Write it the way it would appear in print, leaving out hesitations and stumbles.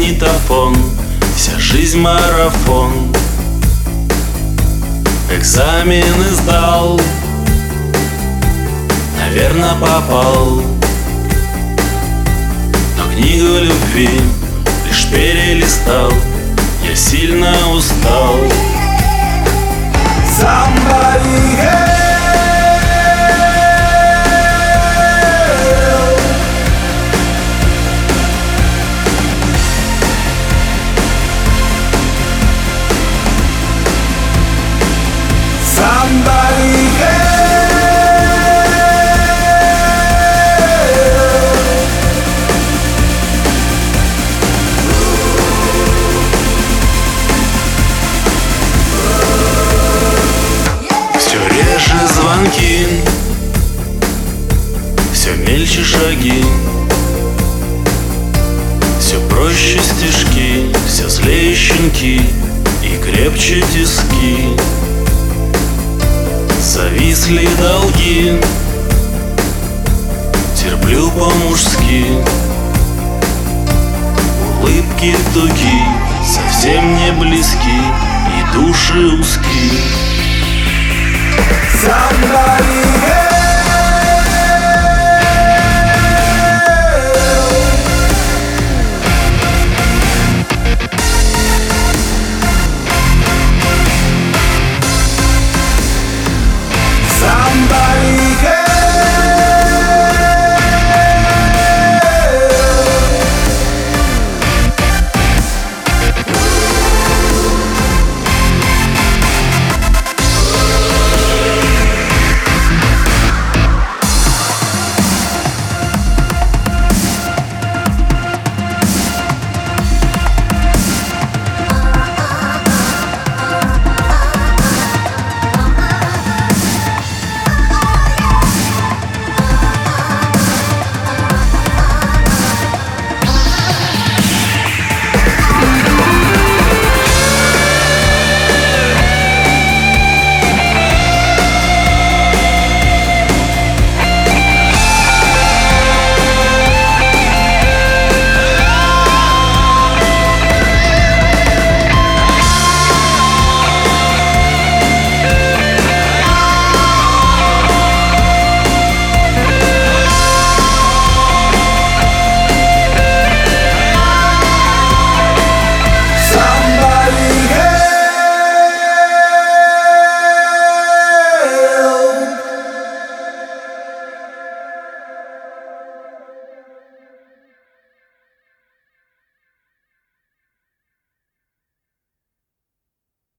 магнитофон, вся жизнь марафон. Экзамены сдал, наверно, попал, но книгу любви лишь перелистал. Я сильно устал. Somebody help. Somebody help. Все реже звонки, все мельче шаги, все проще стишки, все злее щенки и крепче тиски. Зависли долги, терплю по-мужски. Улыбки туги совсем не близки, и души узки. Somebody help.